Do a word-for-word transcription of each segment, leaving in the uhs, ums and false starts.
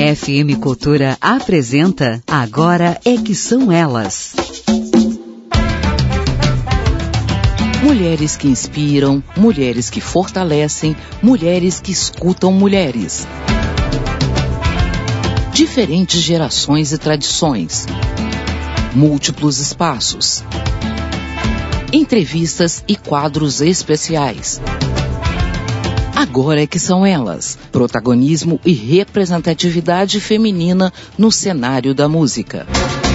F M Cultura apresenta Agora é que são elas. Mulheres que inspiram, mulheres que fortalecem, mulheres que escutam mulheres. Diferentes gerações e tradições. Múltiplos espaços. Entrevistas e quadros especiais. Agora é que são elas, protagonismo e representatividade feminina no cenário da música.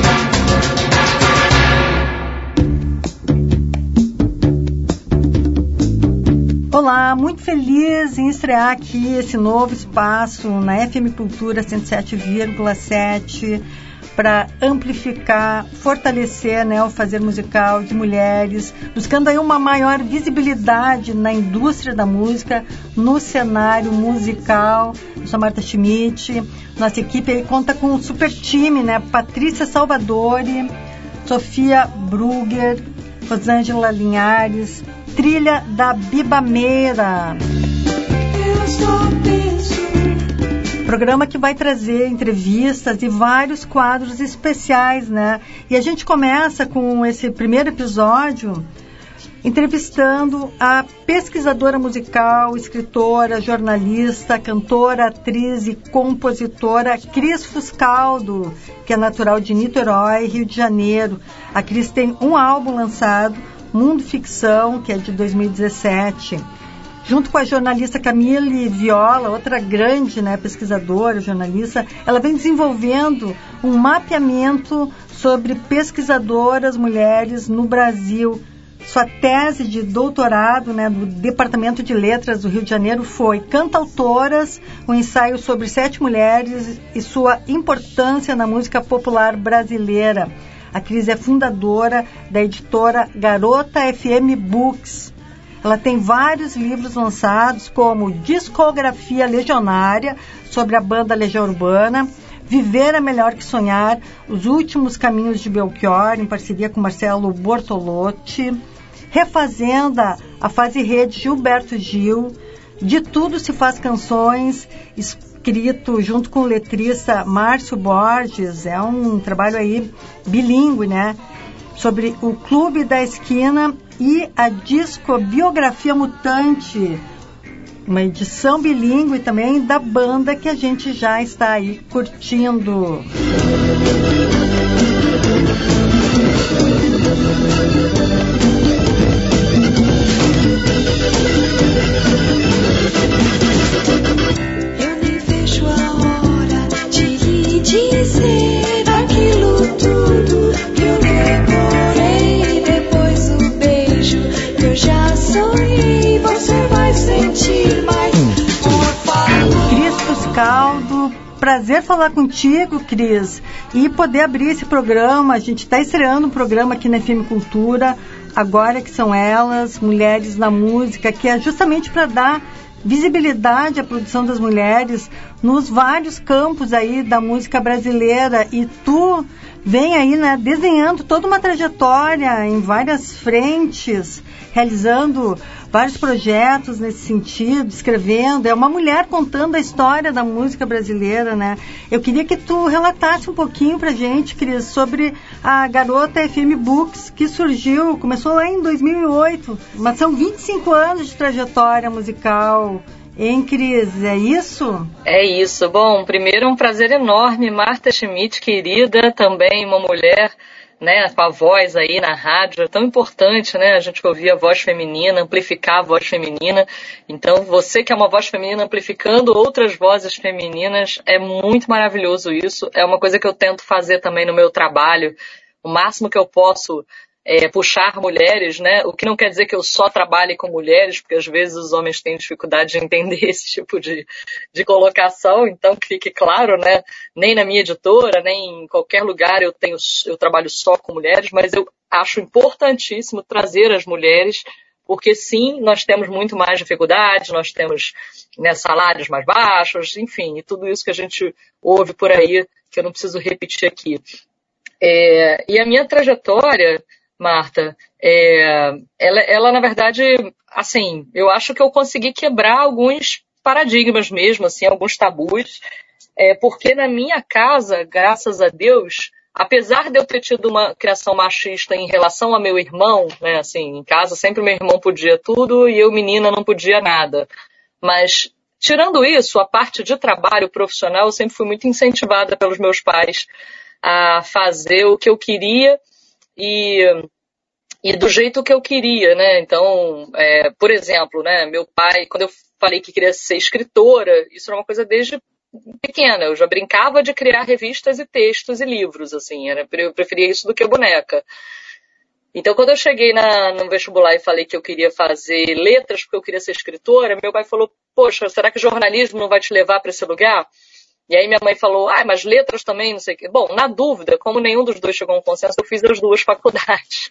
Olá, muito feliz em estrear aqui esse novo espaço na F M Cultura cento e sete vírgula sete para amplificar, fortalecer, né, o fazer musical de mulheres, buscando aí uma maior visibilidade na indústria da música, no cenário musical. Eu sou a Marta Schmidt, nossa equipe aí conta com um super time, né? Patrícia Salvadori, Sofia Brugger, Rosângela Linhares, trilha da Bibameira. Eu só penso. Programa que vai trazer entrevistas e vários quadros especiais, né? E a gente começa com esse primeiro episódio entrevistando a pesquisadora musical, escritora, jornalista, cantora, atriz e compositora Cris Fuscaldo, que é natural de Niterói, Rio de Janeiro. A Cris tem um álbum lançado, Mundo Ficção, que é de dois mil e dezessete. Junto com a jornalista Camille Viola, outra grande, né, pesquisadora, jornalista, ela vem desenvolvendo um mapeamento sobre pesquisadoras mulheres no Brasil. Sua tese de doutorado, né, do Departamento de Letras do Rio de Janeiro foi Cantautoras, um ensaio sobre sete mulheres e sua importância na música popular brasileira. A Cris é fundadora da editora Garota F M Books. Ela tem vários livros lançados, como Discografia Legionária, sobre a banda Legião Urbana, Viver é Melhor que Sonhar, Os Últimos Caminhos de Belchior, em parceria com Marcelo Bortolotti, Refazenda, a fase rede Gilberto Gil, De Tudo Se Faz Canções, escrito junto com o letrista Márcio Borges, é um trabalho aí bilíngue, né? Sobre o Clube da Esquina e a Discobiografia Mutante, uma edição bilíngue também da banda que a gente já está aí curtindo. Eu nem vejo a hora de lhe dizer aquilo tudo que eu demorei. Depois o beijo que eu já sonhei, você vai sentir mais, por favor. Cris Fuscaldo, prazer falar contigo, Cris, e poder abrir esse programa. A gente está estreando um programa aqui na F M Cultura, Agora que são elas, Mulheres na Música, que é justamente para dar visibilidade à produção das mulheres nos vários campos aí da música brasileira. E tu vem aí, né, desenhando toda uma trajetória em várias frentes, realizando vários projetos nesse sentido, escrevendo. É uma mulher contando a história da música brasileira, né? Eu queria que tu relatasse um pouquinho pra gente, Cris, sobre a Garota F M Books, que surgiu, começou lá em dois mil e oito, mas são vinte e cinco anos de trajetória musical. Hein, Cris? É isso? É isso. Bom, primeiro é um prazer enorme, Marta Schmidt, querida, também uma mulher, né, com a voz aí na rádio, é tão importante, né, a gente ouvir a voz feminina, amplificar a voz feminina. Então, você que é uma voz feminina amplificando outras vozes femininas, é muito maravilhoso isso. É uma coisa que eu tento fazer também no meu trabalho, o máximo que eu posso é, puxar mulheres, né, o que não quer dizer que eu só trabalhe com mulheres, porque às vezes os homens têm dificuldade de entender esse tipo de, de colocação, então que fique claro, né, nem na minha editora, nem em qualquer lugar eu tenho, eu trabalho só com mulheres, mas eu acho importantíssimo trazer as mulheres, porque sim, nós temos muito mais dificuldades, nós temos, né, salários mais baixos, enfim, e tudo isso que a gente ouve por aí, que eu não preciso repetir aqui. É, e a minha trajetória, Marta, é, ela, ela, na verdade, assim, eu acho que eu consegui quebrar alguns paradigmas mesmo, assim, alguns tabus. é, porque na minha casa, graças a Deus, apesar de eu ter tido uma criação machista em relação ao meu irmão, né, assim, em casa sempre meu irmão podia tudo e eu, menina, não podia nada. Mas, tirando isso, a parte de trabalho profissional, eu sempre fui muito incentivada pelos meus pais a fazer o que eu queria e, e do jeito que eu queria, né? Então, é, por exemplo, né, meu pai, quando eu falei que queria ser escritora, isso era uma coisa desde pequena. Eu já brincava de criar revistas e textos e livros, assim. Era, eu preferia isso do que boneca. Então, quando eu cheguei na, no vestibular e falei que eu queria fazer letras porque eu queria ser escritora, meu pai falou, poxa, será que jornalismo não vai te levar para esse lugar? E aí minha mãe falou, ah, mas letras também, não sei o quê. Bom, na dúvida, como nenhum dos dois chegou a um consenso, eu fiz as duas faculdades.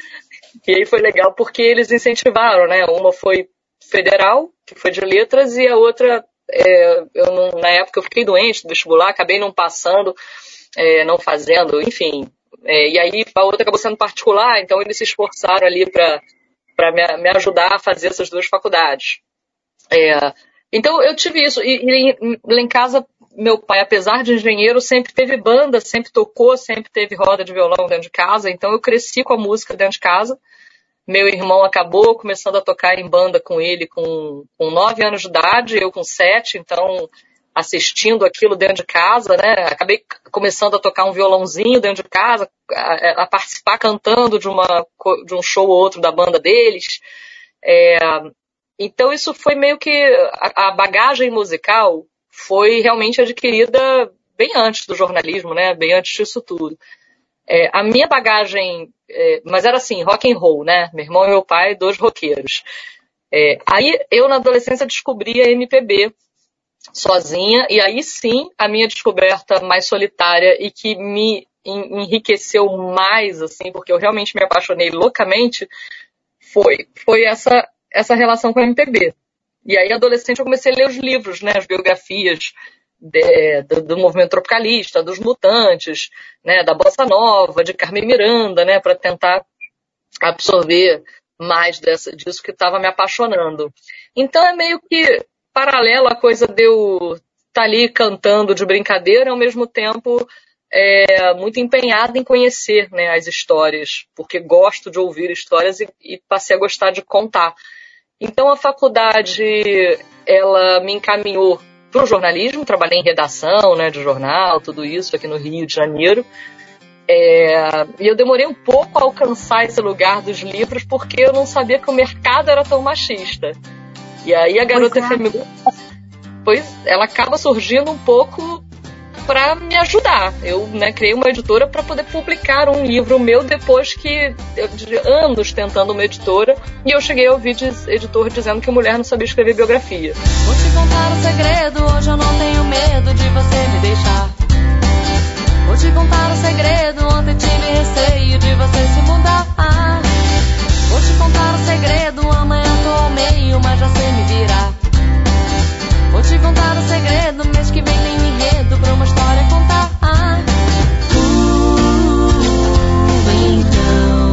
E aí foi legal porque eles incentivaram, né? Uma foi federal, que foi de letras, e a outra, é, eu não, na época eu fiquei doente do vestibular, acabei não passando, é, não fazendo, enfim. É, e aí a outra acabou sendo particular, então eles se esforçaram ali para me, me ajudar a fazer essas duas faculdades. É, então eu tive isso. E, e lá em casa, meu pai, apesar de engenheiro, sempre teve banda, sempre tocou, sempre teve roda de violão dentro de casa, então eu cresci com a música dentro de casa. Meu irmão acabou começando a tocar em banda com ele com, com nove anos de idade, eu com sete, então assistindo aquilo dentro de casa, né? Acabei começando a tocar um violãozinho dentro de casa, a, a participar cantando de, uma, de um show ou outro da banda deles. É, então isso foi meio que a, a bagagem musical foi realmente adquirida bem antes do jornalismo, né? Bem antes disso tudo. É, a minha bagagem, é, mas era assim, rock and roll, né? Meu irmão e meu pai, dois roqueiros. É, aí eu na adolescência descobri a M P B sozinha, e aí sim a minha descoberta mais solitária e que me enriqueceu mais, assim, porque eu realmente me apaixonei loucamente, foi, foi essa, essa relação com a M P B. E aí, adolescente, eu comecei a ler os livros, né, as biografias de, do, do movimento tropicalista, dos Mutantes, né, da Bossa Nova, de Carmen Miranda, né, para tentar absorver mais dessa, disso que estava me apaixonando. Então é meio que paralelo a coisa de eu estar ali cantando de brincadeira, ao mesmo tempo é, muito empenhada em conhecer, né, as histórias, porque gosto de ouvir histórias e, e passei a gostar de contar. Então a faculdade, ela me encaminhou para o jornalismo, trabalhei em redação, né, de jornal, tudo isso aqui no Rio de Janeiro. É, e eu demorei um pouco a alcançar esse lugar dos livros porque eu não sabia que o mercado era tão machista. E aí a garota feminina, pois ela acaba surgindo um pouco para me ajudar. Eu, né, criei uma editora para poder publicar um livro meu depois que eu, de anos tentando uma editora, e eu cheguei a ouvir de editor dizendo que mulher não sabia escrever biografia. Vou te contar um segredo, hoje eu não tenho medo de você me deixar. Vou te contar um segredo, ontem tive receio de você se mudar. Vou te contar um segredo, amanhã tô ao meio, mas já sei me virar. Vou te contar um segredo, mês que vem tem um enredo pra uma história contar. Uh, então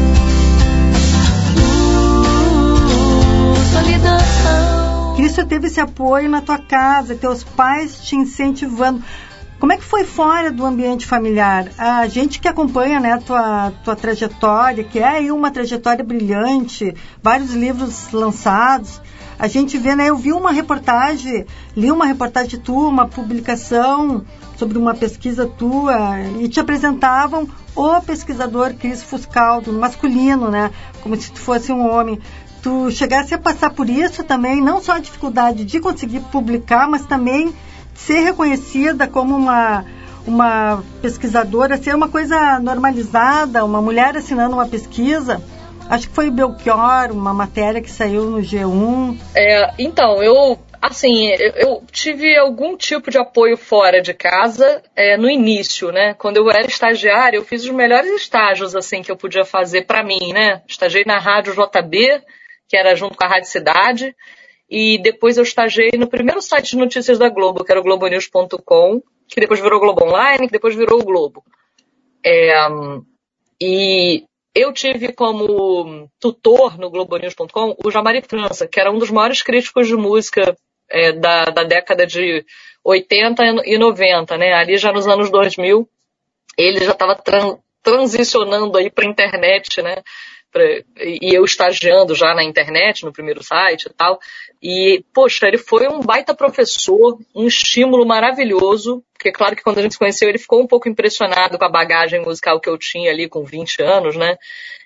uh, solidão. Cris, você teve esse apoio na tua casa, teus pais te incentivando. Como é que foi fora do ambiente familiar? A gente que acompanha, né, tua, tua trajetória, que é aí uma trajetória brilhante, vários livros lançados, a gente vê, né, eu vi uma reportagem, li uma reportagem tua, uma publicação sobre uma pesquisa tua, e te apresentavam o pesquisador Cris Fuscaldo, masculino, né, como se tu fosse um homem. Tu chegasse a passar por isso também, não só a dificuldade de conseguir publicar, mas também ser reconhecida como uma, uma pesquisadora, ser uma coisa normalizada, uma mulher assinando uma pesquisa. Acho que foi Belchior, uma matéria que saiu no G um. É, então, eu, assim, eu, eu tive algum tipo de apoio fora de casa é, no início, né? Quando eu era estagiária, eu fiz os melhores estágios, assim, que eu podia fazer para mim, né? Estagiei na Rádio J B, que era junto com a Rádio Cidade, e depois eu estagiei no primeiro site de notícias da Globo, que era o globo news ponto com, que depois virou Globo Online, que depois virou o Globo. É, e eu tive como tutor no globo news ponto com o Jamari França, que era um dos maiores críticos de música é, da, da década de oitenta e noventa, né? Ali já nos anos dois mil, ele já estava tran- transicionando aí para a internet, né? Pra, e eu estagiando já na internet, no primeiro site e tal. E, poxa, ele foi um baita professor, um estímulo maravilhoso, porque claro que quando a gente se conheceu ele ficou um pouco impressionado com a bagagem musical que eu tinha ali com vinte anos, né?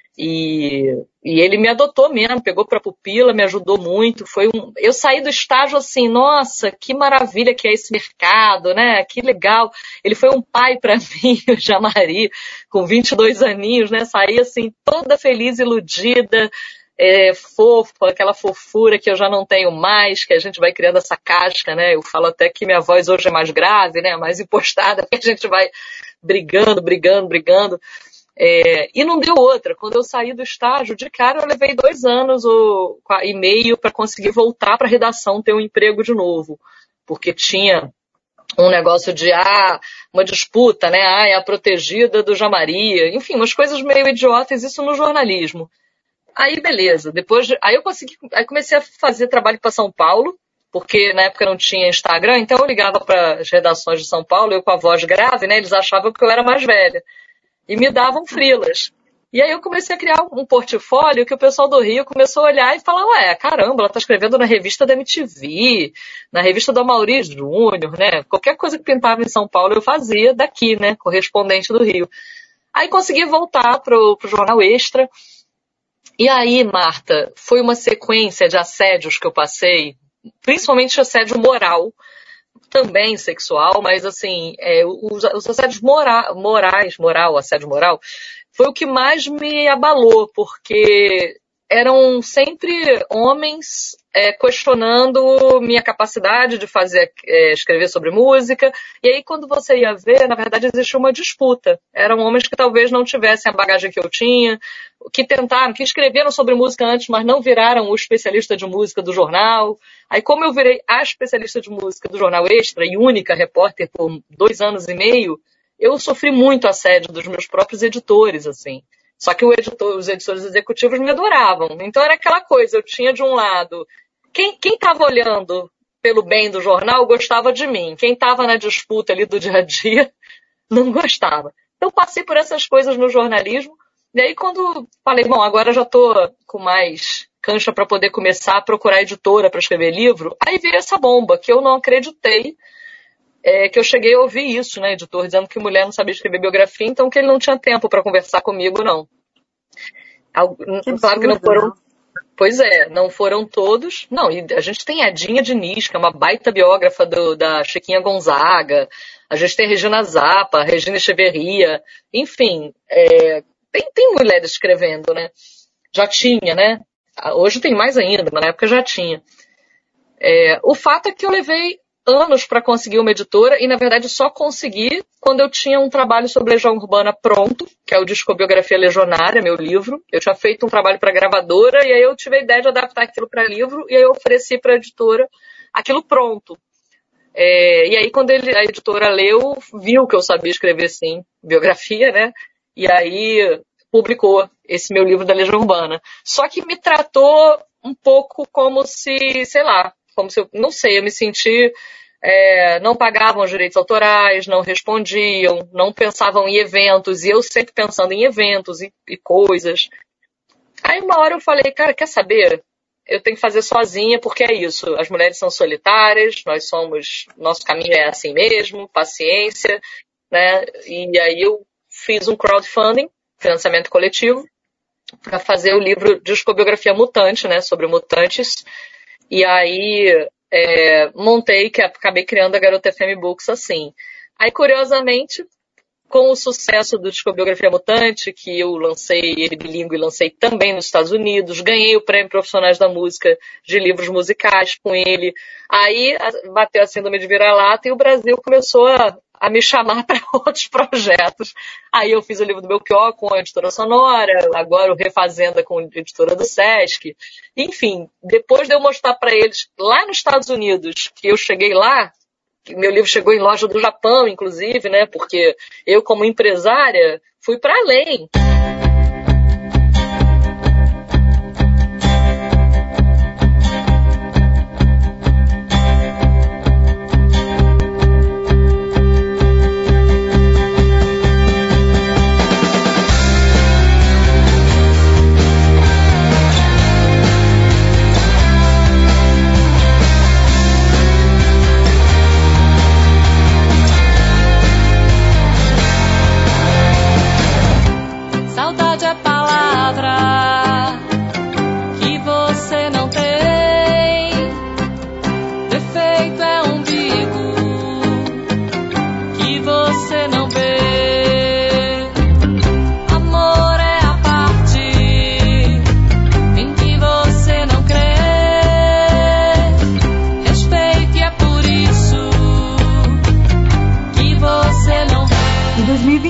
E, e ele me adotou mesmo, pegou pra pupila, me ajudou muito. Foi um, eu saí do estágio assim, nossa, que maravilha que é esse mercado, né? Que legal. Ele foi um pai pra mim, o Jamari, com vinte e dois aninhos, né? Saí assim, toda feliz, iludida, é, fofa, aquela fofura que eu já não tenho mais, que a gente vai criando essa casca, né? Eu falo até que minha voz hoje é mais grave, né? Mais impostada, porque a gente vai brigando, brigando, brigando. É, e não deu outra. Quando eu saí do estágio, de cara eu levei dois anos ou, e meio para conseguir voltar para a redação, ter um emprego de novo. Porque tinha um negócio de, ah, uma disputa, né? Ah, é a protegida do Jamari. Enfim, umas coisas meio idiotas, isso no jornalismo. Aí, beleza. Depois, de, aí eu consegui, aí comecei a fazer trabalho para São Paulo, porque na época não tinha Instagram, então eu ligava para as redações de São Paulo, eu com a voz grave, né? Eles achavam que eu era mais velha. E me davam freelas. E aí eu comecei a criar um portfólio que o pessoal do Rio começou a olhar e falar, ué, caramba, ela tá escrevendo na revista da M T V, na revista do Amaury Júnior, né? Qualquer coisa que pintava em São Paulo eu fazia daqui, né? Correspondente do Rio. Aí consegui voltar pro, pro Jornal Extra. E aí, Marta, foi uma sequência de assédios que eu passei, principalmente assédio moral, também sexual, mas assim, é, os, os assédios mora, morais, moral, assédio moral, foi o que mais me abalou, porque eram sempre homens é, questionando minha capacidade de fazer, é, escrever sobre música, e aí quando você ia ver, na verdade existia uma disputa. Eram homens que talvez não tivessem a bagagem que eu tinha, que tentaram, que escreveram sobre música antes, mas não viraram o especialista de música do jornal. Aí como eu virei a especialista de música do Jornal Extra e única repórter por dois anos e meio, eu sofri muito assédio dos meus próprios editores, assim. Só que o editor, os editores executivos me adoravam. Então era aquela coisa, eu tinha de um lado, quem estava olhando pelo bem do jornal gostava de mim. Quem estava na disputa ali do dia a dia não gostava. Então passei por essas coisas no jornalismo. E aí quando falei, bom, agora já estou com mais cancha para poder começar a procurar editora para escrever livro, aí veio essa bomba, que eu não acreditei, é, que eu cheguei a ouvir isso, né, editor, dizendo que mulher não sabia escrever biografia, então que ele não tinha tempo para conversar comigo, não. Que claro que não foram... Pois é, não foram todos. Não, e a gente tem a Dinha Diniz, que é uma baita biógrafa do, da Chiquinha Gonzaga. A gente tem a Regina Zappa, a Regina Echeverria. Enfim, é, tem, tem mulheres escrevendo, né? Já tinha, né? Hoje tem mais ainda, mas na época já tinha. É, o fato é que eu levei anos para conseguir uma editora e, na verdade, só consegui quando eu tinha um trabalho sobre Legião Urbana pronto, que é o Discobiografia Legionária, meu livro. Eu tinha feito um trabalho para gravadora e aí eu tive a ideia de adaptar aquilo para livro e aí eu ofereci para a editora aquilo pronto. É, e aí, quando ele, a editora leu, viu que eu sabia escrever, sim, biografia, né? E aí publicou esse meu livro da Legião Urbana. Só que me tratou um pouco como se, sei lá, como se eu, não sei, eu me senti, é, não pagavam os direitos autorais, não respondiam, não pensavam em eventos, e eu sempre pensando em eventos e, e coisas. Aí uma hora eu falei, cara, quer saber? Eu tenho que fazer sozinha, porque é isso, as mulheres são solitárias, nós somos, nosso caminho é assim mesmo, paciência, né? E aí eu fiz um crowdfunding, financiamento coletivo, para fazer o livro Discobiografia Mutante, né, sobre mutantes. E aí é, montei, que acabei criando a Garota F M Books assim. Aí, curiosamente, com o sucesso do Discobiografia Mutante, que eu lancei ele bilíngue e lancei também nos Estados Unidos, ganhei o Prêmio Profissionais da Música de livros musicais com ele. Aí bateu a síndrome de vira-lata e o Brasil começou a, a me chamar para outros projetos. Aí eu fiz o livro do Belchior com a editora Sonora, agora o Refazenda com a editora do Sesc. Enfim, depois de eu mostrar para eles lá nos Estados Unidos, que eu cheguei lá, meu livro chegou em loja do Japão, inclusive, né? Porque eu, como empresária, fui para além.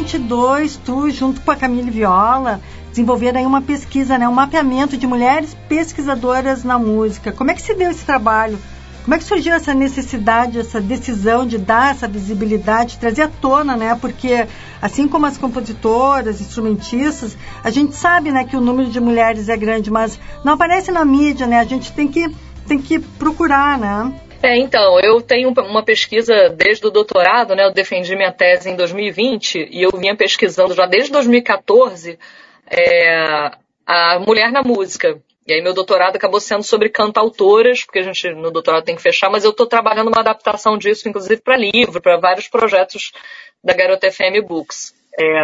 vinte e dois, tu, junto com a Camille Viola, desenvolveram aí uma pesquisa, né, um mapeamento de mulheres pesquisadoras na música. Como é que se deu esse trabalho? Como é que surgiu essa necessidade, essa decisão de dar essa visibilidade, trazer à tona, né? Porque, assim como as compositoras, instrumentistas, a gente sabe, né, que o número de mulheres é grande, mas não aparece na mídia, né? A gente tem que, tem que procurar, né? É, então, eu tenho uma pesquisa desde o doutorado, né? Eu defendi minha tese em dois mil e vinte e eu vinha pesquisando já desde dois mil e catorze é, a mulher na música. E aí meu doutorado acabou sendo sobre cantautoras, porque a gente no doutorado tem que fechar, mas eu estou trabalhando uma adaptação disso, inclusive para livro, para vários projetos da Garota F M Books. É,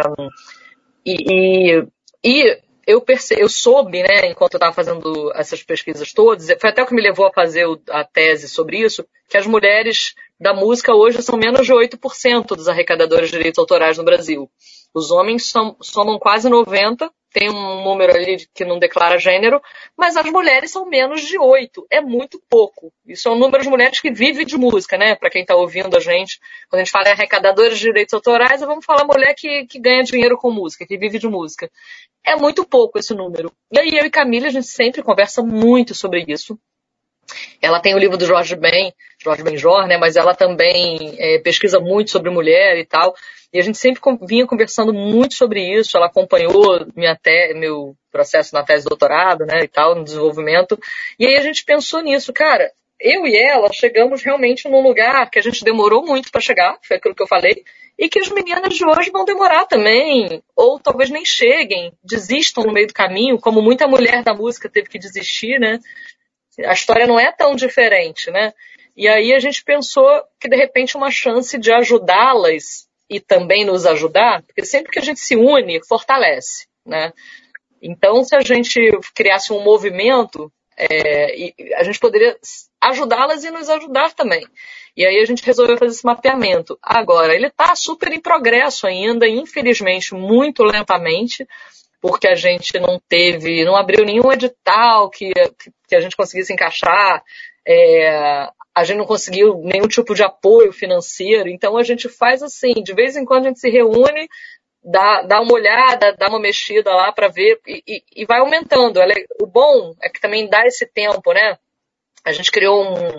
e, e, e eu, perce, eu soube, né, enquanto eu estava fazendo essas pesquisas todas, foi até o que me levou a fazer a tese sobre isso, que as mulheres da música hoje são menos de oito por cento dos arrecadadores de direitos autorais no Brasil. Os homens são, somam quase noventa por cento, tem um número ali que não declara gênero, mas as mulheres são menos de oito. É muito pouco. Isso é um número de mulheres que vivem de música, né? Para quem está ouvindo a gente, quando a gente fala em arrecadadores de direitos autorais, vamos falar mulher que, que ganha dinheiro com música, que vive de música. É muito pouco esse número. E aí eu e Camille, a gente sempre conversa muito sobre isso. Ela tem o livro do Jorge Ben, Jorge Benjor, né? Mas ela também é, pesquisa muito sobre mulher e tal. E a gente sempre vinha conversando muito sobre isso. Ela acompanhou minha te- meu processo na tese de doutorado, né, e tal, no desenvolvimento. E aí a gente pensou nisso, cara. Eu e ela chegamos realmente num lugar que a gente demorou muito para chegar, foi aquilo que eu falei, e que as meninas de hoje vão demorar também, ou talvez nem cheguem, desistam no meio do caminho, como muita mulher da música teve que desistir, né? A história não é tão diferente, né? E aí a gente pensou que, de repente, uma chance de ajudá-las e também nos ajudar, porque sempre que a gente se une, fortalece, né? Então, se a gente criasse um movimento, é, a gente poderia ajudá-las e nos ajudar também. E aí a gente resolveu fazer esse mapeamento. Agora, ele está super em progresso ainda, infelizmente, muito lentamente, porque a gente não teve, não abriu nenhum edital que, que a gente conseguisse encaixar, é, a gente não conseguiu nenhum tipo de apoio financeiro, então a gente faz assim, de vez em quando a gente se reúne, dá, dá uma olhada, dá uma mexida lá para ver e, e, e vai aumentando. O bom é que também dá esse tempo, né? A gente criou um,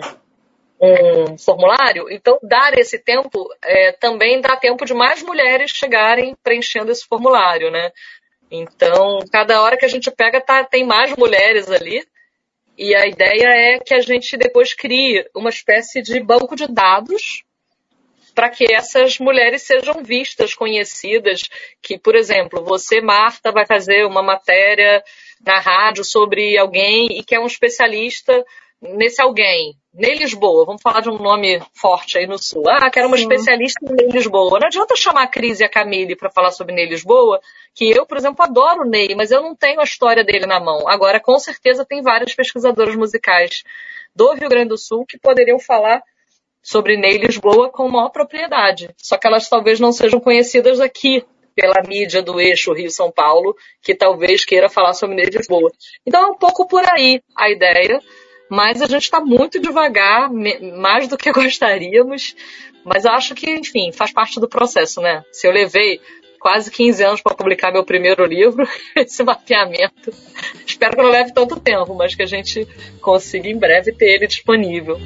um formulário, então dar esse tempo é, também dá tempo de mais mulheres chegarem preenchendo esse formulário, né? Então, cada hora que a gente pega, tá, tem mais mulheres ali. E a ideia é que a gente depois crie uma espécie de banco de dados para que essas mulheres sejam vistas, conhecidas. Que, por exemplo, você, Marta, vai fazer uma matéria na rádio sobre alguém e que é um especialista nesse alguém. Ney Lisboa, vamos falar de um nome forte aí no Sul. Ah, quero uma Sim. especialista em Ney Lisboa. Não adianta chamar a Cris e a Camille para falar sobre Ney Lisboa, que eu, por exemplo, adoro o Ney, mas eu não tenho a história dele na mão. Agora, com certeza, tem várias pesquisadoras musicais do Rio Grande do Sul que poderiam falar sobre Ney Lisboa com maior propriedade. Só que elas talvez não sejam conhecidas aqui pela mídia do eixo Rio-São Paulo, que talvez queira falar sobre Ney Lisboa. Então é um pouco por aí a ideia. Mas a gente está muito devagar, mais do que gostaríamos. Mas eu acho que, enfim, faz parte do processo, né? Se eu levei quase quinze anos para publicar meu primeiro livro, esse mapeamento, espero que não leve tanto tempo, mas que a gente consiga em breve ter ele disponível.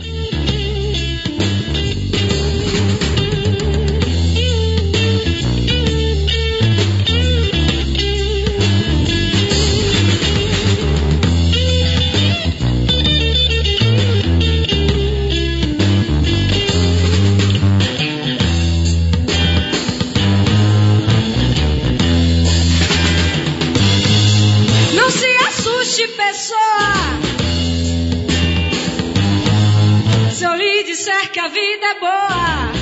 Se eu lhe disser que a vida é boa,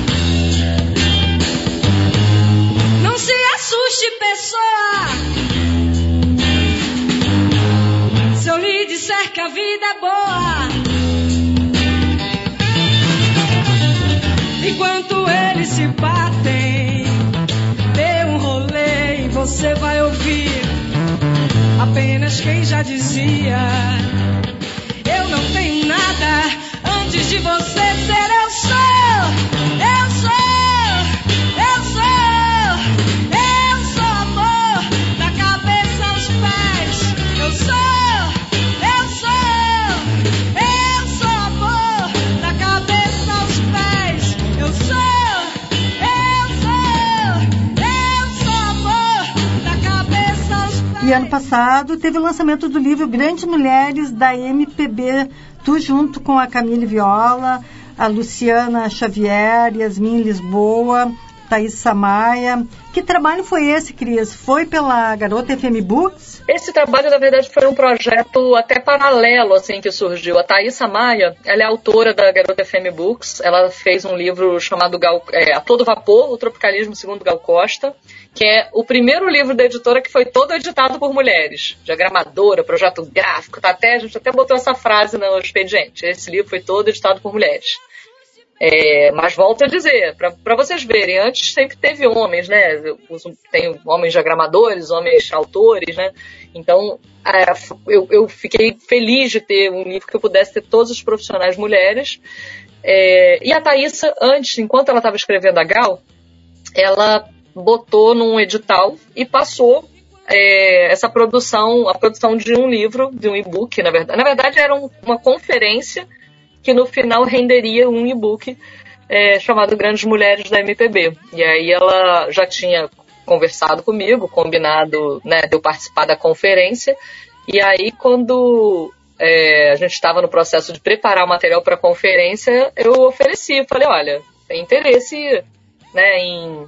não se assuste, pessoa. Se eu lhe disser que a vida é boa, enquanto eles se batem, dê um rolê e você vai ouvir apenas quem já dizia: eu não tenho nada. Antes de você ser, eu sou, eu sou, eu sou, E ano passado teve o lançamento do livro Grandes Mulheres da M P B, tu junto com a Camille Viola, a Luciana Xavier, Yasmin Lisboa, Thaísa Maia. Que trabalho foi esse, Cris? Foi pela Garota F M Books? Esse trabalho, na verdade, foi um projeto até paralelo, assim, que surgiu. A Thaísa Maia, ela é autora da Garota F M Books. Ela fez um livro chamado Gal, é, A Todo Vapor, o Tropicalismo segundo Gal Costa, que é o primeiro livro da editora que foi todo editado por mulheres. Diagramadora, projeto gráfico, tá até, a gente até botou essa frase no expediente. Esse livro foi todo editado por mulheres. É, mas volto a dizer, para vocês verem, antes sempre teve homens, né? Tem homens diagramadores, homens autores, né? Então, é, eu, eu fiquei feliz de ter um livro que eu pudesse ter todos os profissionais mulheres. É, e a Thaísa, antes, enquanto ela estava escrevendo a Gal, ela botou num edital e passou é, essa produção, a produção de um livro, de um e-book, na verdade. Na verdade, era um, uma conferência que no final renderia um e-book é, chamado Grandes Mulheres da M P B. E aí ela já tinha conversado comigo, combinado, né, de eu participar da conferência. E aí, quando é, a gente estava no processo de preparar o material para a conferência, eu ofereci, falei, olha, tem interesse, né, em,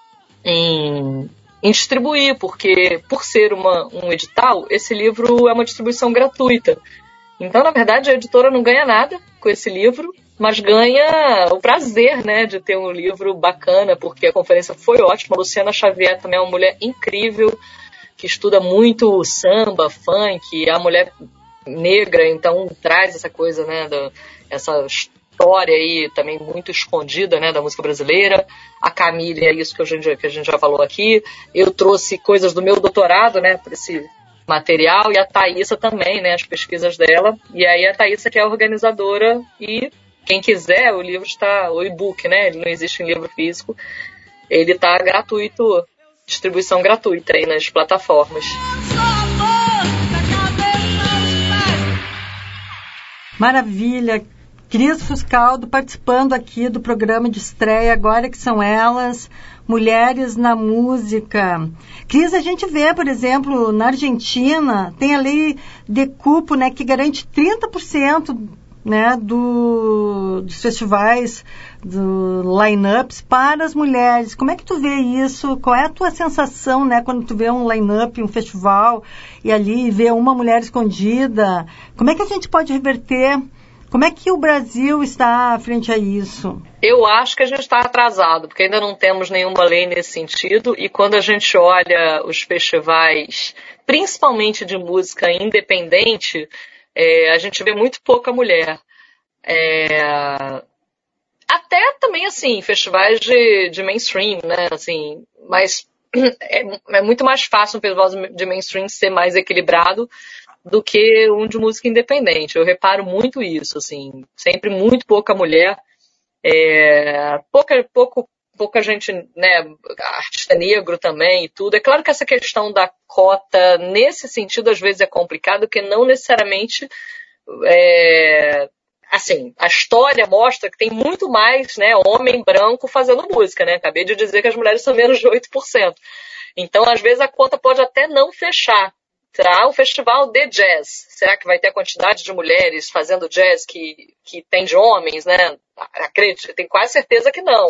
em, em distribuir, porque por ser uma, um edital, esse livro é uma distribuição gratuita. Então, na verdade, a editora não ganha nada com esse livro, mas ganha o prazer, né, de ter um livro bacana, porque a conferência foi ótima. A Luciana Xavier também é uma mulher incrível, que estuda muito samba, funk, é uma mulher negra, então traz essa coisa, né, da, essa história aí também muito escondida, né, da música brasileira. A Camille, é isso que a gente, que a gente já falou aqui. Eu trouxe coisas do meu doutorado, né, para esse material, e a Thaísa também, né, as pesquisas dela. E aí a Thaísa que é a organizadora, e quem quiser, o livro está, o e-book, né, ele não existe em livro físico, ele está gratuito, distribuição gratuita aí nas plataformas. Maravilha! Cris Fuscaldo participando aqui do programa de estreia, agora que são elas, Mulheres na Música. Cris, a gente vê, por exemplo, na Argentina, tem a lei de cupo, né, que garante trinta por cento, né, do, dos festivais, do line-ups para as mulheres. Como é que tu vê isso? Qual é a tua sensação, né, quando tu vê um line-up, um festival, e ali vê uma mulher escondida? Como é que a gente pode reverter? Como é que o Brasil está frente a isso? Eu acho que a gente está atrasado, porque ainda não temos nenhuma lei nesse sentido, e quando a gente olha os festivais, principalmente de música independente, é, a gente vê muito pouca mulher. É, até também, assim, festivais de, de mainstream, né, assim, mas é, é muito mais fácil um festival de mainstream ser mais equilibrado do que um de música independente. Eu reparo muito isso, assim, sempre muito pouca mulher, é, pouca, pouco, pouca gente, né, artista negro também e tudo. É claro que essa questão da cota, nesse sentido, às vezes é complicado, porque não necessariamente, é, assim, a história mostra que tem muito mais, né, homem branco fazendo música, né? Acabei de dizer que as mulheres são menos de oito por cento. Então, às vezes, a conta pode até não fechar. Será o festival de jazz? Será que vai ter a quantidade de mulheres fazendo jazz que, que tem de homens, né? Acredito, tenho quase certeza que não.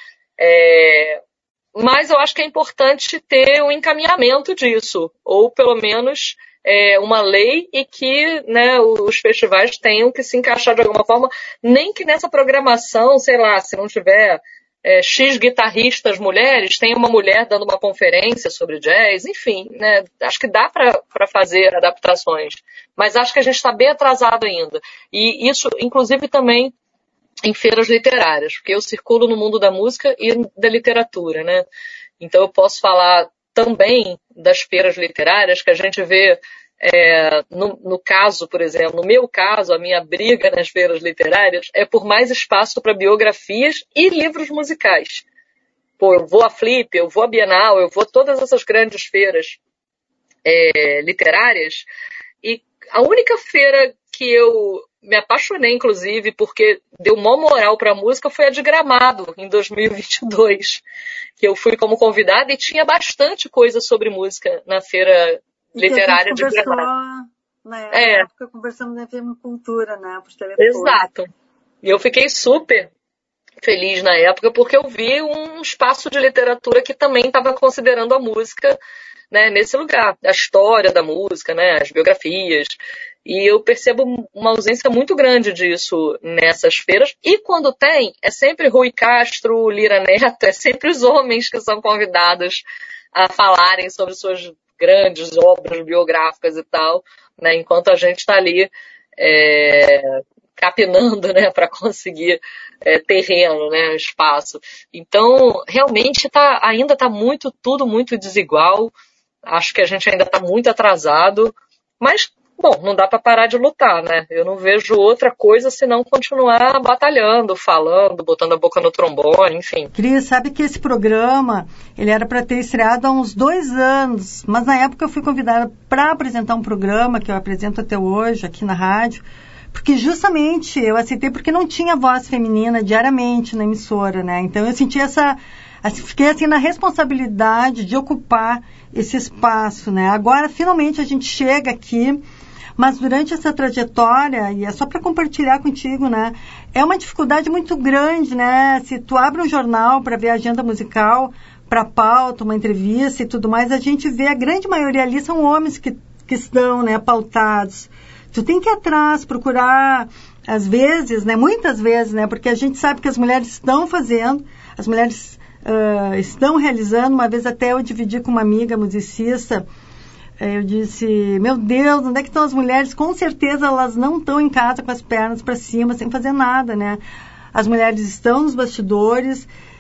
É, mas eu acho que é importante ter um encaminhamento disso, ou pelo menos é, uma lei e que, né, os festivais tenham que se encaixar de alguma forma, nem que nessa programação, sei lá, se não tiver É, X guitarristas mulheres, tem uma mulher dando uma conferência sobre jazz, enfim, né, acho que dá para fazer adaptações, mas acho que a gente está bem atrasado ainda. E isso, inclusive, também em feiras literárias, porque eu circulo no mundo da música e da literatura, né? Então eu posso falar também das feiras literárias, que a gente vê, é, no, no caso, por exemplo, no meu caso, a minha briga nas feiras literárias é por mais espaço para biografias e livros musicais. Pô, eu vou à Flip, eu vou à Bienal, eu vou a todas essas grandes feiras é, literárias, e a única feira que eu me apaixonei, inclusive, porque deu mó moral para a música, foi a de Gramado, em dois mil e vinte e dois, que eu fui como convidada e tinha bastante coisa sobre música na feira literária de verdade. Na É. época, conversamos na F M Cultura, né? Por telefone. Exato. E eu fiquei super feliz na época porque eu vi um espaço de literatura que também estava considerando a música, né, nesse lugar, a história da música, né, as biografias. E eu percebo uma ausência muito grande disso nessas feiras. E quando tem, é sempre Rui Castro, Lira Neto, é sempre os homens que são convidados a falarem sobre suas grandes obras biográficas e tal, né, enquanto a gente está ali é, capinando, né, para conseguir é, terreno, né, espaço. Então, realmente tá, ainda está muito, tudo muito desigual. Acho que a gente ainda está muito atrasado, mas, bom, não dá para parar de lutar, né? Eu não vejo outra coisa senão continuar batalhando, falando, botando a boca no trombone, enfim. Cris, sabe que esse programa, ele era para ter estreado há uns dois anos, mas na época eu fui convidada para apresentar um programa que eu apresento até hoje aqui na rádio, porque justamente eu aceitei porque não tinha voz feminina diariamente na emissora, né? Então eu senti essa... Fiquei assim na responsabilidade de ocupar esse espaço, né? Agora, finalmente, a gente chega aqui, mas durante essa trajetória, e é só para compartilhar contigo, né? É uma dificuldade muito grande, né? Se tu abre um jornal para ver a agenda musical, para pauta, uma entrevista e tudo mais, a gente vê a grande maioria ali são homens que, que estão, né, pautados. Tu tem que ir atrás, procurar, às vezes, né? Muitas vezes, né? Porque a gente sabe que as mulheres estão fazendo, as mulheres... Uh, estão realizando. Uma vez até eu dividi com uma amiga musicista, eu disse, meu Deus, onde é que estão as mulheres? Com certeza elas não estão em casa com as pernas para cima, sem fazer nada, né? As mulheres estão nos bastidores,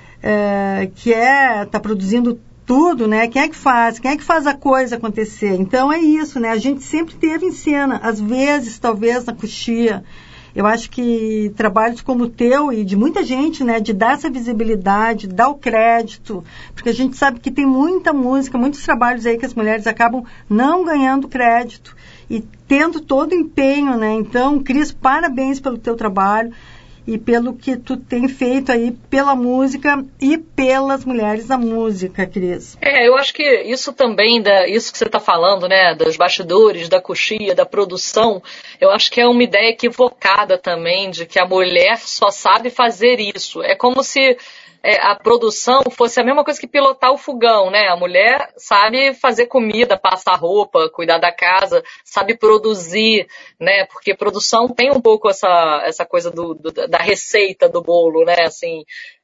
uh, que é, tá produzindo tudo, né? Quem é que faz? Quem é que faz a coisa acontecer? Então é isso, né? A gente sempre teve em cena, às vezes, talvez, na coxia. Eu acho que trabalhos como o teu e de muita gente, né, de dar essa visibilidade, dar o crédito, porque a gente sabe que tem muita música, muitos trabalhos aí que as mulheres acabam não ganhando crédito e tendo todo o empenho, né? Então, Cris, parabéns pelo teu trabalho e pelo que tu tem feito aí pela música e pelas mulheres da música, Cris. É, eu acho que isso também, da, isso que você está falando, né, dos bastidores, da coxia, da produção, eu acho que é uma ideia equivocada também de que a mulher só sabe fazer isso. É como se é, a produção fosse a mesma coisa que pilotar o fogão, né? A mulher sabe fazer comida, passar roupa, cuidar da casa, sabe produzir, né? Porque produção tem um pouco essa, essa coisa do, do, da receita do bolo, né? Assim,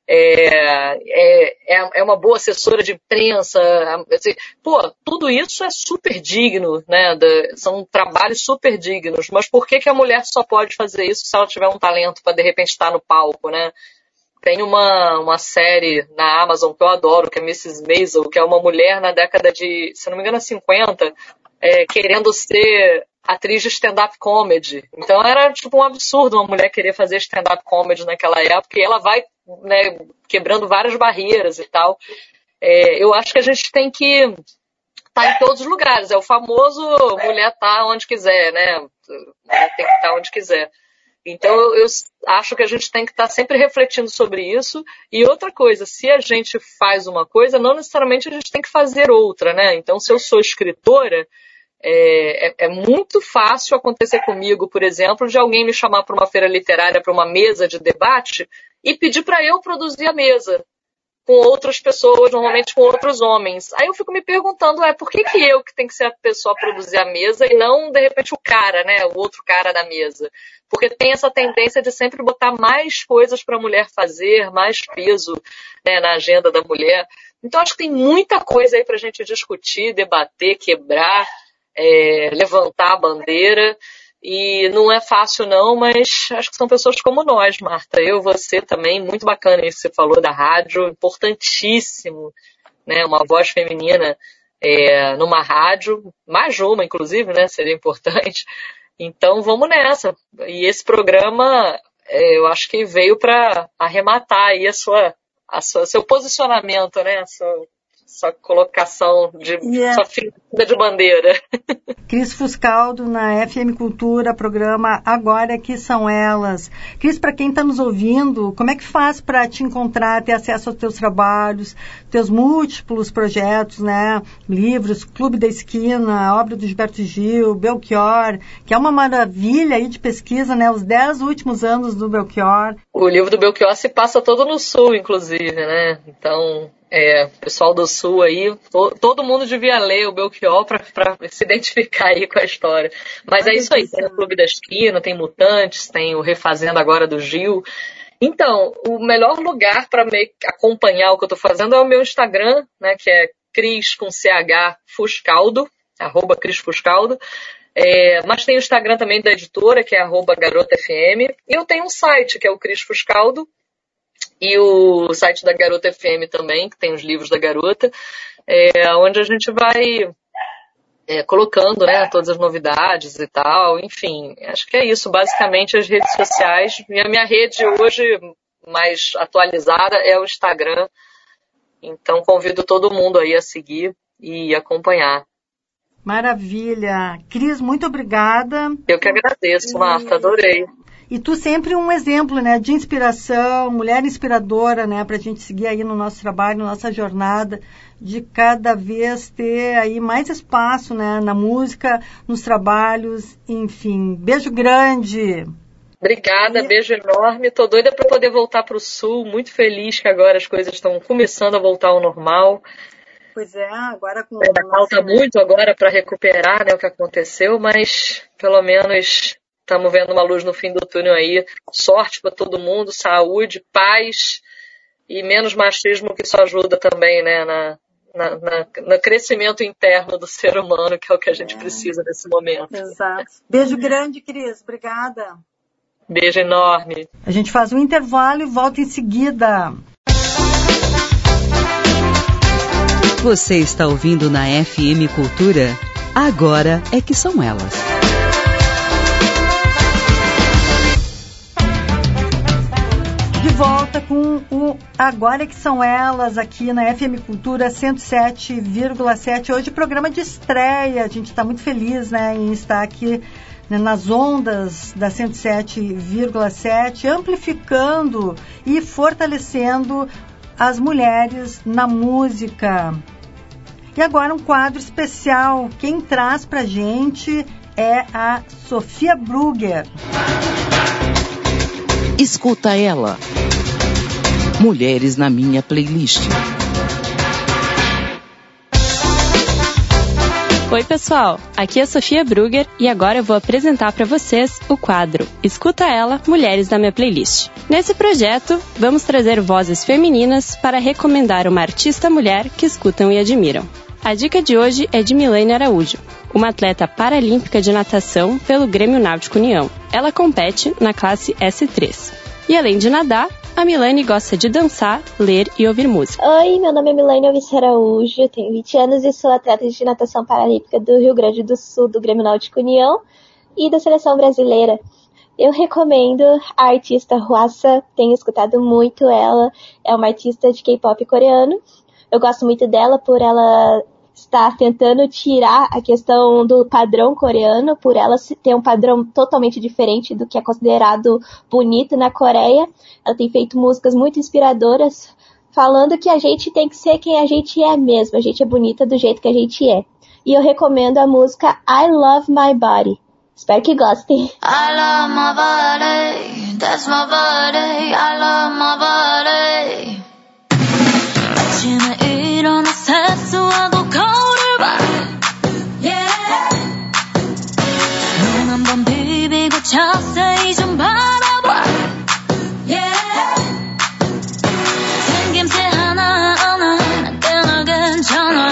é, é, é uma boa assessora de imprensa, assim, pô, tudo isso é super digno, né? São trabalhos super dignos, mas por que que a mulher só pode fazer isso se ela tiver um talento para de repente estar no palco, né? Tem uma, uma série na Amazon que eu adoro, que é missus Maisel, que é uma mulher na década de, se não me engano, cinquenta, é, querendo ser atriz de stand-up comedy. Então era tipo um absurdo uma mulher querer fazer stand-up comedy naquela época, e ela vai, né, quebrando várias barreiras e tal. É, eu acho que a gente tem que estar em todos os lugares. É o famoso mulher tá onde quiser, né? Mulher tem que estar onde quiser. Então, eu acho que a gente tem que estar sempre refletindo sobre isso. E outra coisa, se a gente faz uma coisa, não necessariamente a gente tem que fazer outra, né? Então, se eu sou escritora, é, é, é muito fácil acontecer comigo, por exemplo, de alguém me chamar para uma feira literária, para uma mesa de debate, e pedir para eu produzir a mesa com outras pessoas, normalmente com outros homens. Aí eu fico me perguntando, é, por que que eu que tenho que ser a pessoa a produzir a mesa e não, de repente, o cara, né, o outro cara da mesa? Porque tem essa tendência de sempre botar mais coisas para a mulher fazer, mais peso, né, na agenda da mulher. Então, acho que tem muita coisa aí para a gente discutir, debater, quebrar, é, levantar a bandeira. E não é fácil não, mas acho que são pessoas como nós, Marta. Eu, você também, muito bacana isso que você falou da rádio, importantíssimo, né? Uma voz feminina é, numa rádio, mais de uma, inclusive, né? Seria importante. Então, vamos nessa. E esse programa, é, eu acho que veio para arrematar aí a sua, a sua, seu posicionamento, né? A sua, só colocação de yeah. só figura de bandeira. Cris Fuscaldo na F M Cultura, programa Agora Que São Elas. Cris, para quem está nos ouvindo, como é que faz para te encontrar, ter acesso aos teus trabalhos, teus múltiplos projetos, né? Livros, Clube da Esquina, a obra do Gilberto Gil, Belchior, que é uma maravilha aí de pesquisa, né? Os dez últimos anos do Belchior. O livro do Belchior se passa todo no Sul, inclusive, né? Então, é, pessoal do Sul aí, to, todo mundo devia ler o Belchior para se identificar aí com a história. Mas é isso aí, tem o Clube da Esquina, tem Mutantes, tem o Refazendo Agora do Gil. Então, o melhor lugar para acompanhar o que eu estou fazendo é o meu Instagram, né? Que é Cris com C H Fuscaldo, arroba Cris Fuscaldo. É, mas tem o Instagram também da editora, que é arroba Garota F M. E eu tenho um site, que é o Cris Fuscaldo. E o site da Garota F M também, que tem os livros da Garota, é, onde a gente vai é, colocando, né, todas as novidades e tal. Enfim, acho que é isso, basicamente as redes sociais. E a minha rede hoje mais atualizada é o Instagram. Então convido todo mundo aí a seguir e acompanhar. Maravilha. Cris, muito obrigada. Eu que agradeço, Marta, adorei. E tu sempre um exemplo, né, de inspiração, mulher inspiradora, né, para a gente seguir aí no nosso trabalho, na nossa jornada, de cada vez ter aí mais espaço, né, na música, nos trabalhos, enfim. Beijo grande. Obrigada, e... beijo enorme. Tô doida para poder voltar para o Sul, muito feliz que agora as coisas estão começando a voltar ao normal. Pois é, agora com... Ainda falta muito agora para recuperar, né, o que aconteceu, mas pelo menos... Estamos vendo uma luz no fim do túnel aí. Sorte para todo mundo, saúde, paz e menos machismo, que isso ajuda também, né, na, na, na, no crescimento interno do ser humano, que é o que a gente é. precisa nesse momento. Exato. Beijo grande, Cris. Obrigada. Beijo enorme. A gente faz um intervalo e volta em seguida. Você está ouvindo na F M Cultura? Agora é que são elas. De volta com o Agora Que São Elas, aqui na F M Cultura cento e sete vírgula sete. Hoje programa de estreia, a gente está muito feliz, né, em estar aqui, né, nas ondas da cento e sete vírgula sete, amplificando e fortalecendo as mulheres na música. E agora um quadro especial, quem traz pra gente é a Sofia Brugger. Escuta ela. Mulheres na minha playlist. Oi, pessoal. Aqui é a Sofia Brugger e agora eu vou apresentar para vocês o quadro Escuta Ela, Mulheres na minha playlist. Nesse projeto, vamos trazer vozes femininas para recomendar uma artista mulher que escutam e admiram. A dica de hoje é de Milene Araújo, uma atleta paralímpica de natação pelo Grêmio Náutico União. Ela compete na classe S três. E além de nadar, a Milene gosta de dançar, ler e ouvir música. Oi, meu nome é Milene Araújo, tenho vinte anos e sou atleta de natação paralímpica do Rio Grande do Sul, do Grêmio Náutico União e da Seleção Brasileira. Eu recomendo a artista Hwasa, tenho escutado muito ela, é uma artista de K-pop coreano. Eu gosto muito dela por ela estar tentando tirar a questão do padrão coreano, por ela ter um padrão totalmente diferente do que é considerado bonito na Coreia. Ela tem feito músicas muito inspiradoras, falando que a gente tem que ser quem a gente é mesmo, a gente é bonita do jeito que a gente é. E eu recomendo a música I Love My Body. Espero que gostem. I love my body, that's my body, I love my body. 아침에 일어나 세수하고 거울을 봐 yeah. 눈 한번 비비고 자세히 좀 바라봐 yeah. 생김새 하나하나 난 꽤나 괜찮아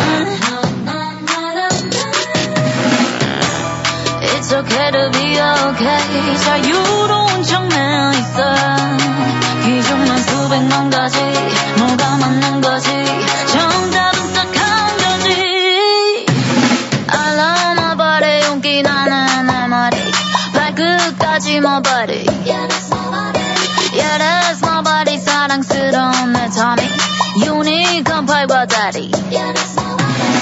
It's okay to be okay 자유로운 척내 있어 기준만 수백만 가지 뭐가 맞는 거지 정답은 딱 한 가지 I love my body 용기 나는 내 머리 발끝까지 my body Yeah that's my body Yeah that's my body 사랑스러운 내 tummy 유니크한 팔과 다리 Yeah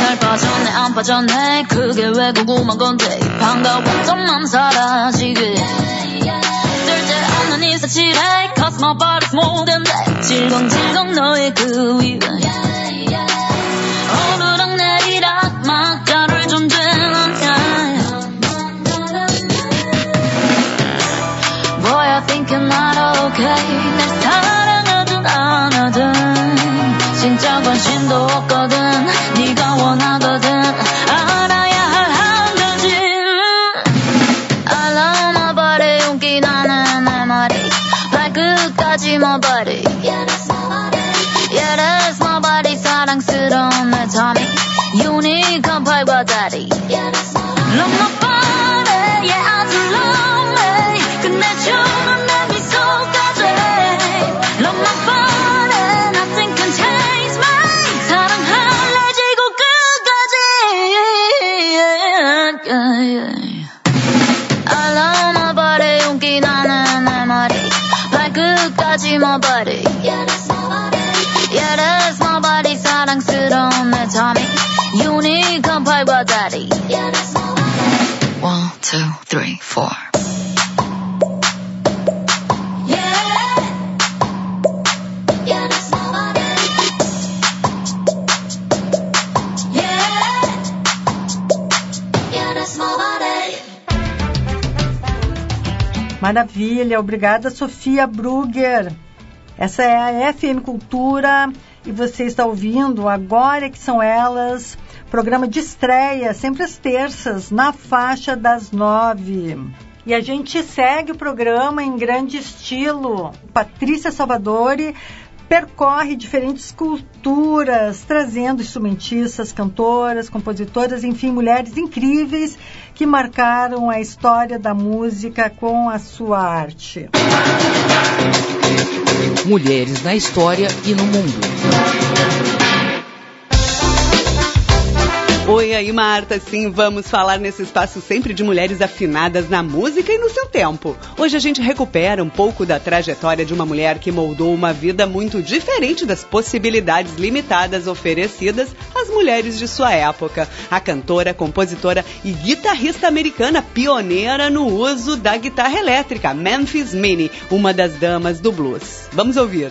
잘 빠졌네 안 빠졌네 그게 왜 궁금한 건데 반가웠던 사라지게 쓸데없는 이 사실에 Cause my body's more than that 질겅질겅 너의 그 위에 오르락 내리락 막다를 존재는 Boy I think you're not okay 날 사랑하든 안 하든 진짜 관심도 없거든 네가 원하거든 알아야 할 한 가지 I love my body 용기 나는 내 말이 발끝까지 my body Yeah that's my body Yeah that's my body 사랑스러운 내 tummy 유니크한 팔과 다리 Yeah that's my body Love my body Yeah I do love me 끝내주는 내 미소까지 Love my body Nothing can change me 사랑할래 지고 끝까지 yeah, yeah, yeah. I love my body 용기 나는 내 말이 발끝까지 my body Yeah that's my body Yeah that's my body 사랑스러운 내 tummy 유니크한 팔과 다리 Yeah that's my body One, two, three, four Maravilha, obrigada Sofia Brugger. Essa é a F M Cultura e você está ouvindo Agora que São Elas, programa de estreia, sempre às terças, na faixa das nove. E a gente segue o programa em grande estilo. Patrícia Salvadori percorre diferentes culturas, trazendo instrumentistas, cantoras, compositoras, enfim, mulheres incríveis que marcaram a história da música com a sua arte. Mulheres na história e no mundo. Oi, aí Marta, sim, vamos falar nesse espaço sempre de mulheres afinadas na música e no seu tempo. Hoje a gente recupera um pouco da trajetória de uma mulher que moldou uma vida muito diferente das possibilidades limitadas oferecidas às mulheres de sua época. A cantora, compositora e guitarrista americana pioneira no uso da guitarra elétrica, Memphis Minnie, uma das damas do blues. Vamos ouvir.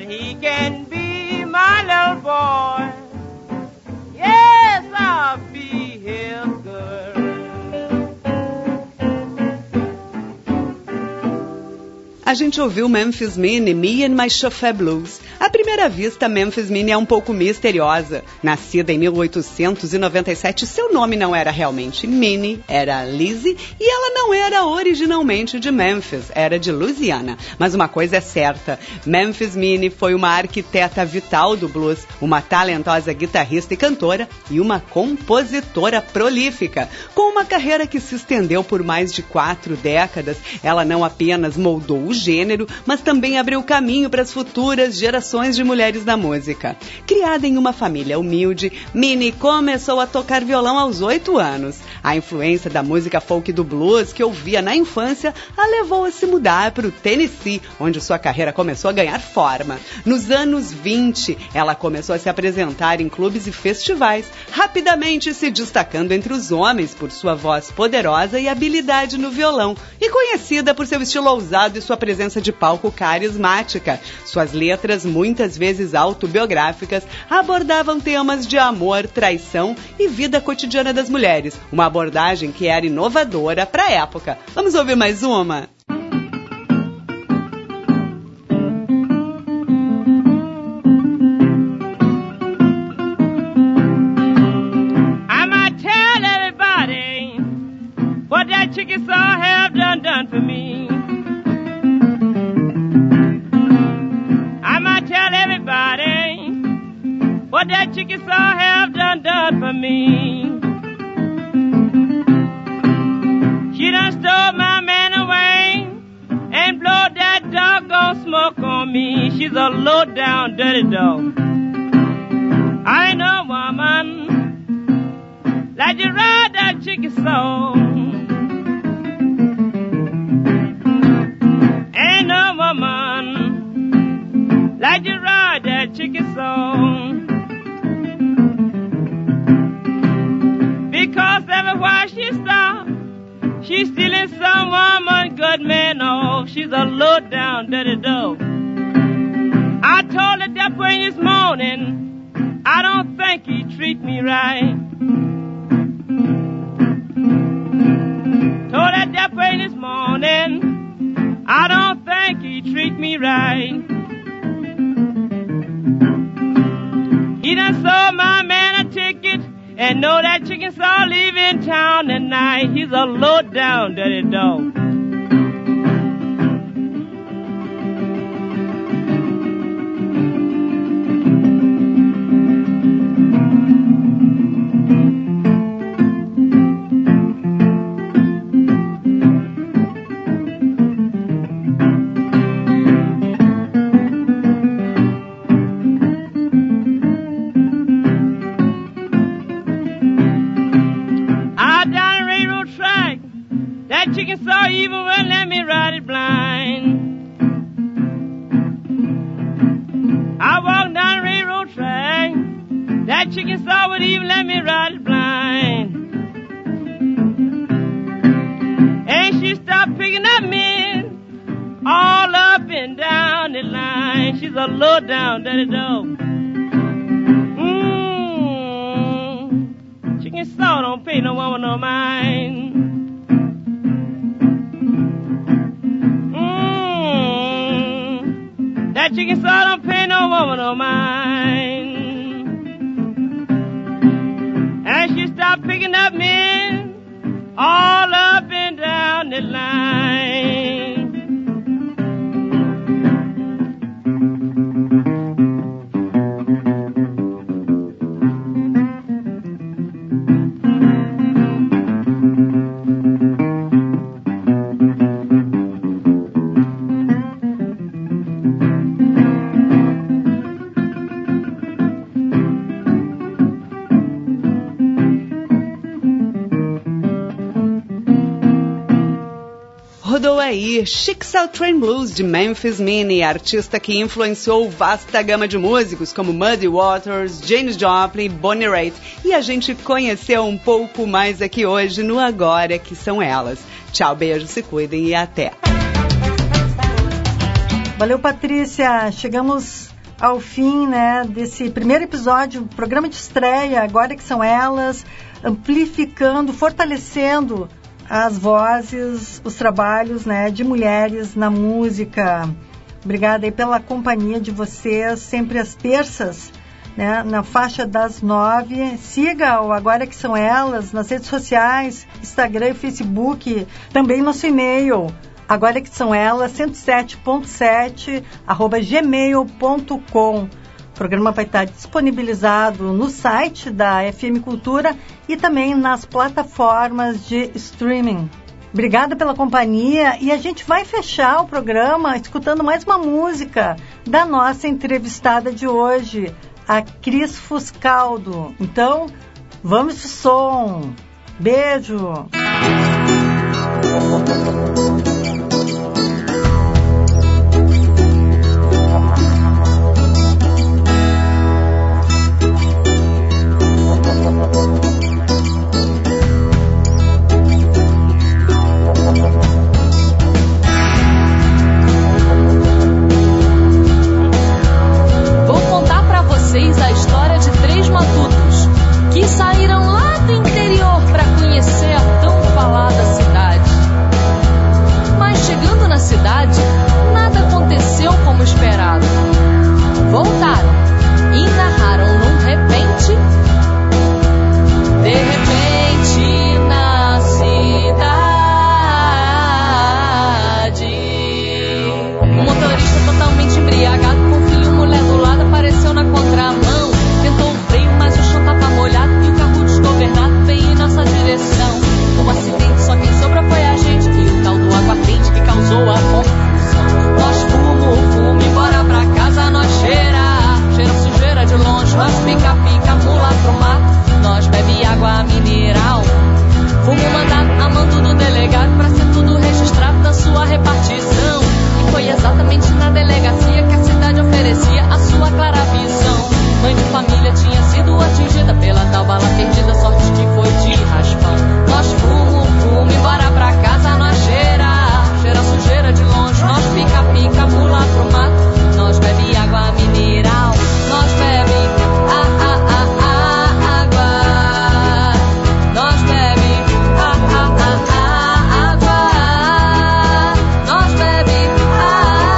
he can be my little boy. Yes, I'll be his girl. A gente ouviu Memphis Minnie, Me and My Chauffeur Blues. À primeira vista, Memphis Minnie é um pouco misteriosa. Nascida em mil oitocentos e noventa e sete, seu nome não era realmente Minnie, era Lizzie, e ela não era originalmente de Memphis, era de Louisiana. Mas uma coisa é certa, Memphis Minnie foi uma arquiteta vital do blues, uma talentosa guitarrista e cantora e uma compositora prolífica. Com uma carreira que se estendeu por mais de quatro décadas, ela não apenas moldou o gênero, mas também abriu caminho para as futuras gerações de mulheres da música. Criada em uma família humilde, Minnie começou a tocar violão aos oito anos. A influência da música folk do blues que ouvia na infância a levou a se mudar para o Tennessee, onde sua carreira começou a ganhar forma. Nos anos vinte, ela começou a se apresentar em clubes e festivais, rapidamente se destacando entre os homens por sua voz poderosa e habilidade no violão, e conhecida por seu estilo ousado e sua presença de palco carismática. Suas letras, muitas vezes autobiográficas, abordavam temas de amor, traição e vida cotidiana das mulheres, uma abordagem que era inovadora para a época. Vamos ouvir mais uma? I might tell everybody what that chicken saw have done done for me. What that chicken saw have done done for me. She done stole my man away and blow that doggone smoke on me. She's a low down dirty dog. I ain't no woman like you ride that chicken saw. Ain't no woman like you ride that chicken saw. Because everywhere she stops, she's stealing some woman good man off. She's a low down dirty dog. I told her that way this morning, I don't think he treat me right. Told her that way this morning, I don't think he treat me right. He done sold my man a ticket and know that chicken saw leaving town tonight. He's a low down dirty dog. Chicken saw even wouldn't let me ride it blind. I walked down the railroad track. That chicken saw would even let me ride it blind. And she stopped picking up men all up and down the line. She's a low down dirty dog. Mmm, chicken saw don't pay no woman no mind. That chicken saw don't pay no woman no mind. And she stopped picking up men all up and down the line. Rodou aí Chickasaw Train Blues de Memphis Minnie, artista que influenciou vasta gama de músicos como Muddy Waters, Janis Joplin, Bonnie Raitt, e a gente conheceu um pouco mais aqui hoje no Agora Que São Elas. Tchau, beijo, se cuidem e até. Valeu, Patrícia. Chegamos ao fim, né, desse primeiro episódio, programa de estreia, Agora que São Elas, amplificando, fortalecendo as vozes, os trabalhos, né, de mulheres na música. Obrigada aí pela companhia de vocês, sempre às terças, né, na faixa das nove. Siga o Agora que São Elas nas redes sociais, Instagram e Facebook, também nosso e-mail, agora que são elas, cento e sete ponto sete, arroba gmail ponto com. O programa vai estar disponibilizado no site da F M Cultura e também nas plataformas de streaming. Obrigada pela companhia e a gente vai fechar o programa escutando mais uma música da nossa entrevistada de hoje, a Cris Fuscaldo. Então, vamos de som. Beijo! A história de três matutos que saíram lá do interior para conhecer a tão falada cidade. Mas chegando na cidade, nada aconteceu como esperado. Voltaram e narraram num repente. De repente na cidade, o motorista totalmente embriagado, com filho e mulher do lado, apareceu na contramão. Tentou o freio, mas o chão tava molhado e o carro desgovernado veio em nossa direção. Um acidente, só quem sobrou foi a gente e o tal do aguardente que causou a confusão. Nós fumo, fumo, embora pra casa nós cheira, cheira sujeira de longe. Nós pica-pica, mula pro mato, nós bebe água mineral. Fumo mandado a mando do delegado pra ser tudo registrado da sua repartição. E foi exatamente na delegacia que a cidade oferecia a sua clara visão. Mãe de família tinha sido atingida pela tal bala perdida, sorte que foi de raspão. Nós fumo, fumo, embora pra casa nós cheira, cheira sujeira de longe. Nós pica-pica, mula pro mato, nós bebe água mineral. Nós bebe ah, ah, ah, ah, água. Nós bebe ah, ah, ah, ah, água. Nós bebe ah,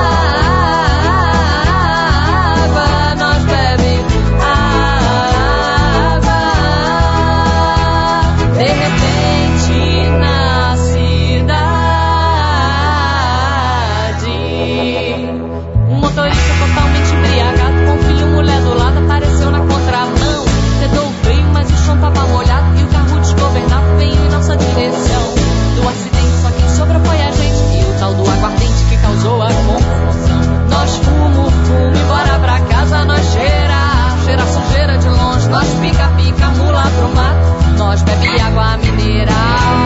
água. Nós bebe água. De repente na cidade, um motorista totalmente embriagado, com filho e mulher do lado, apareceu na contramão. Tentou o freio, mas o chão tava molhado e o carro desgovernado veio em nossa direção. Do acidente, só quem sobrou foi a gente e o tal do aguardente que causou a confusão. Nós fumo, fumo, embora pra casa nós cheira, cheira sujeira de longe. Nós pica-pica, mula pro mato, nós bebe água mineral.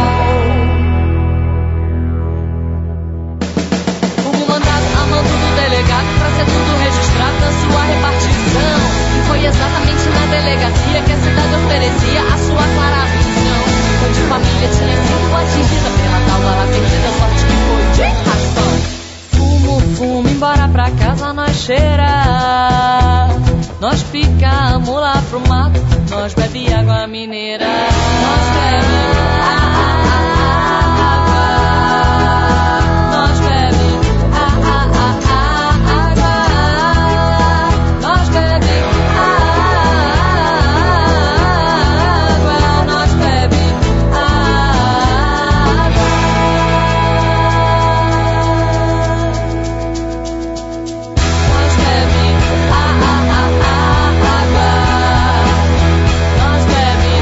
Fumo mandado a mando do delegado pra ser tudo registrado na sua repartição. E foi exatamente na delegacia que a cidade oferecia a sua clara visão. Mãe de família tinha sido atingida pela tal bala perdida, sorte que foi de raspão. Fumo, fumo, embora pra casa nós cheira, nós pica, mula pro mato, nós bebe água mineral. Nós bebe água. Nós bebe água. Nós bebe água. Nós bebe água. Nós bebe água. Nós bebe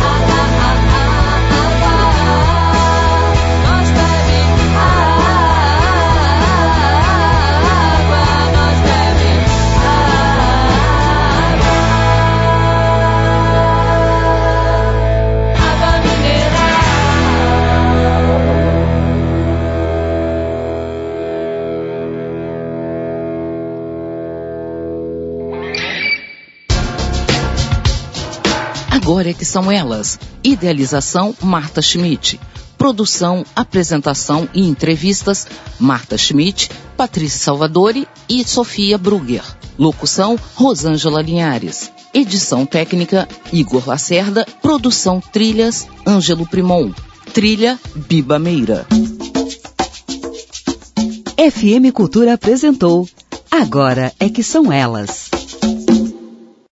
Agora é que são elas. Idealização, Marta Schmidt. Produção, apresentação e entrevistas, Marta Schmidt, Patrícia Salvadori e Sofia Brugger. Locução, Rosângela Linhares. Edição técnica, Igor Lacerda. Produção Trilhas, Ângelo Primon. Trilha, Biba Meira. F M Cultura apresentou Agora é que são elas.